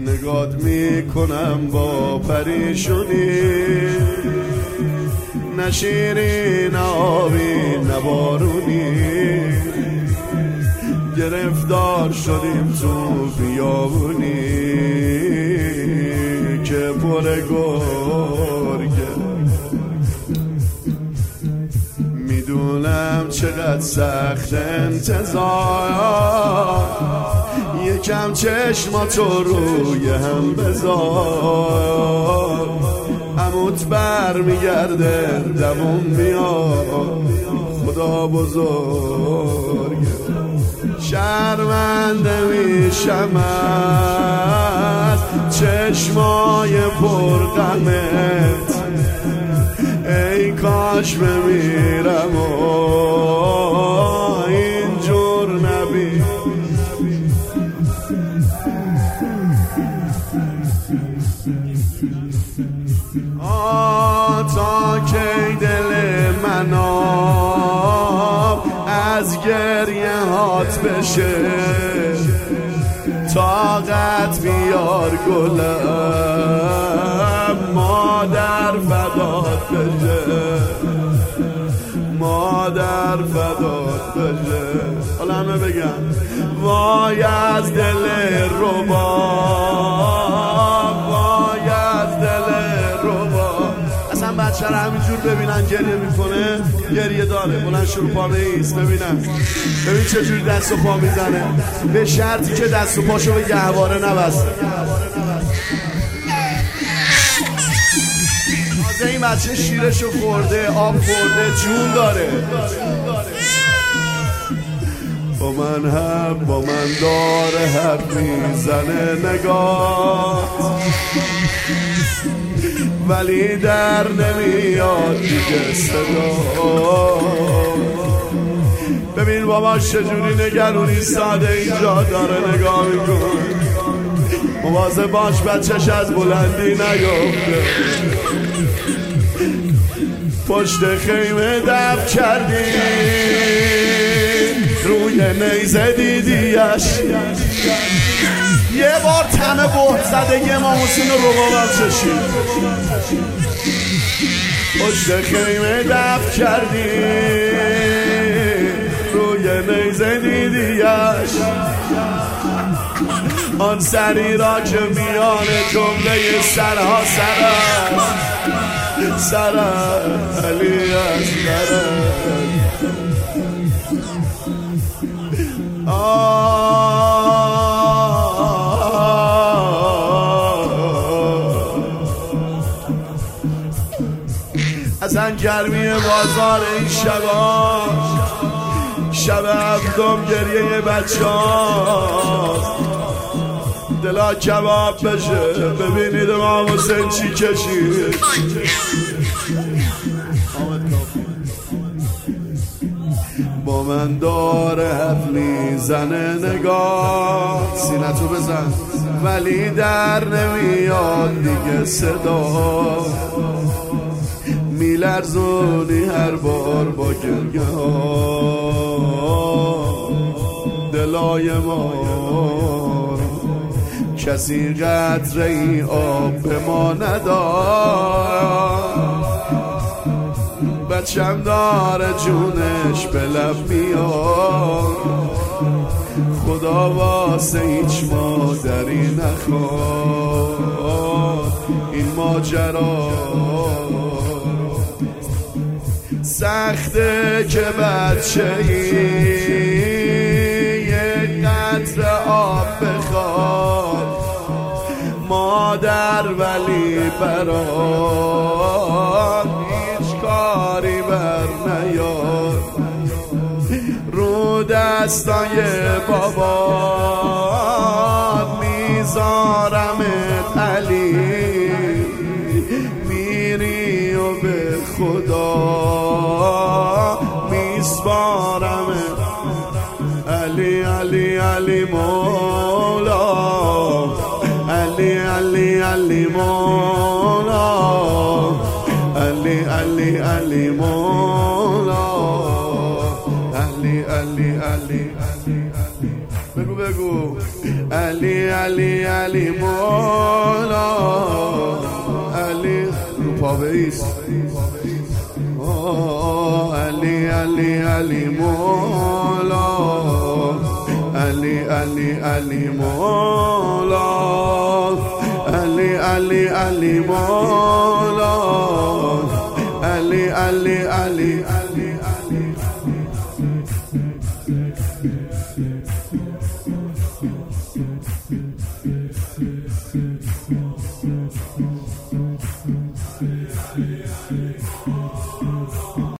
نگات میکنم با پریشونی، نه شیری نه آبی نه بارونی، گرفتار شدیم تو بیابونی که پر گرگه. میدونم چقدر سخت انتظار، یکم چشماتو روی هم بذار، عموت بر میگرده دمون میاد، خدا بزرگه. شرمنده میشم از چشمای پرغمت، ای کاش بمیرم و اینجور نبی. تا کی دل من از گریه هات بشه، طاقت بیار گلم مادر فدات بشه، مادر فدات بشه. حالا همه بگم وای از دل رباب، وای از دل رباب. اصلا بچه رو همینجور ببینن گریه میکنه، گریه داره، بلند شروع پا نیست. ببین چجوری دست و پا میزنه، به شرطی که دست و پاشو به گهواره نبسته. تازه این بچه شیرشو خورده، آب خورده، جون داره. با من داره حرف میزنه نگاه، ولی در نمیاد دیگه صدا. ببین باباش چجوری نگرونی ساده اینجا داره نگاه میکن. مواظب باش بچهش از بلندی نیفته. پشت خیمه دفع کردی، روی نیزه دیدیش، یه بار تمه بهت زده یه ماموسین رو ربابم چشید. پشت خیمه دفع کردی، روی نیزه دیدیش، آن سری را که میان جمله سرها سر علی از اصلا گرمی بازار این شبا، شب هفتم گریه بچه ها، دلا کباب بشه. ببینید امام حسین چی کشید. با من داره حرف میزنه نگاه، سینتو بزن، ولی در نمیاد دیگه صدا. میلرزونی هر بار با گریه ها دلای ما، کسی قطره ای آب به ما نداد. بچم داره جونش به لب میاد، خدا واسه هیچ مادری نخواد این ماجرا. سخته که بچه ای یه قطره آب بخواد، مادر ولی برات هیچ کاری بر نیاد. رو دستای بابات میذارمت علی، میری و به خدا میسپارمت علی علی علی مولا، علی علی علی مولا، علی علی علی مولا، علی علی علی. بگو علی علی علی مولا علی رو پا بیست علی علی علی مولا علی علی علی مولا علی علی علی مولا علی علی علی علی علی